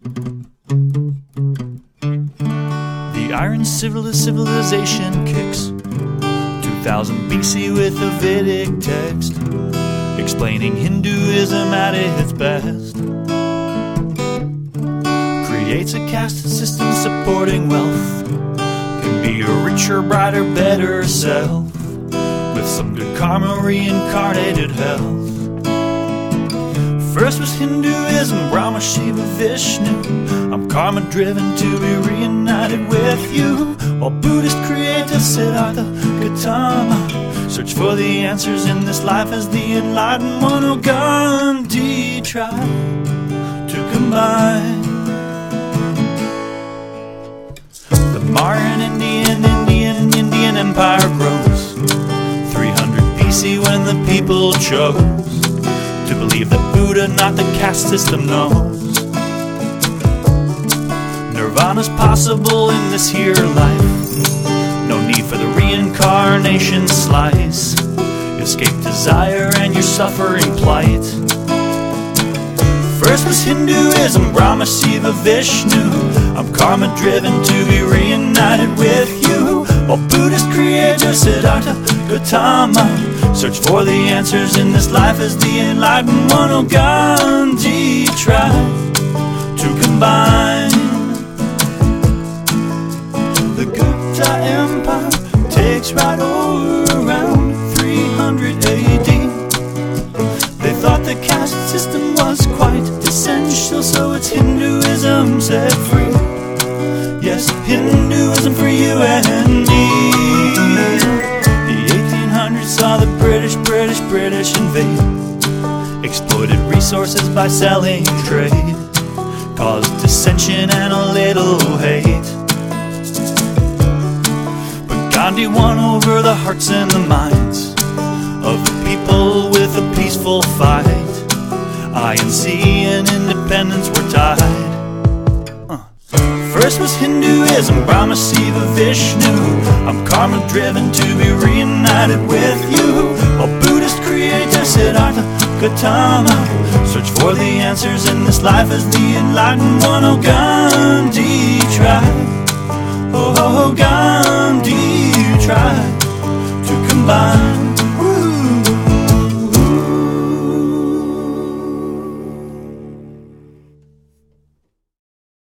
The Iron civilization kicks 2000 BC with a Vedic text explaining Hinduism at its best. Creates a caste system supporting wealth, can be a richer, brighter, better self, with some good karma, reincarnated health. First was Hinduism, Brahma, Shiva, Vishnu. I'm karma driven to be reunited with you. While Buddhist creator Siddhartha Gautama search for the answers in this life as the enlightened one. Oh, Gandhi tried to combine the Mauryan Indian Empire grows 300 BC when the people chose to believe that Buddha, not the caste system, knows Nirvana's possible in this here life. No need for the reincarnation slice. Escape desire and your suffering plight. First was Hinduism, Brahma, Shiva, Vishnu. I'm karma driven to be reunited with you. While Buddhist creator Siddhartha Gautama search for the answers in this life as the enlightened one. Oh, Gandhi tried to combine the Gupta Empire takes right over around 300 AD. They thought the caste system was quite essential, so it's Hinduism set free. Yes, Hinduism for you and me. The 1800s saw the British invade, exploited resources by selling trade, caused dissension and a little hate. But Gandhi won over the hearts and the minds of the people with a peaceful fight. INC and independence were tied. First was Hinduism, Brahma, Shiva, Vishnu. I'm karma driven to be reunited with you. While Buddhist creator Siddhartha Gautama search for the answers in this life as the enlightened one. Oh, Gandhi tried. Oh, Gandhi tried to combine